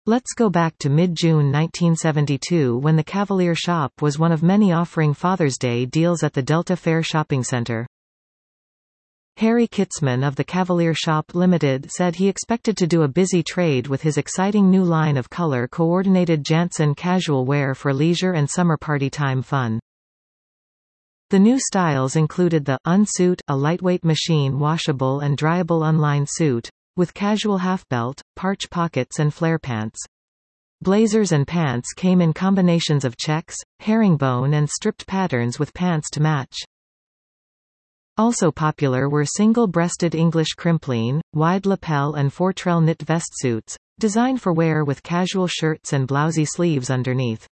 Let's go back to mid-June 1972 when the Cavalier shop was one of many offering Father's Day deals at the Delta Fair Shopping Center. Harry Kitzman of the Cavalier Shop Limited said he expected to do a busy trade with his exciting new line of color-coordinated Jantzen casual wear for leisure and summer party time fun. The new styles included the Unsuit, a lightweight machine washable and dryable unlined suit, with casual half belt, parch pockets and flare pants. Blazers and pants came in combinations of checks, herringbone and stripped patterns with pants to match. Also popular were single-breasted English crimpline, wide lapel and four-trell knit vest suits, designed for wear with casual shirts and blousy sleeves underneath.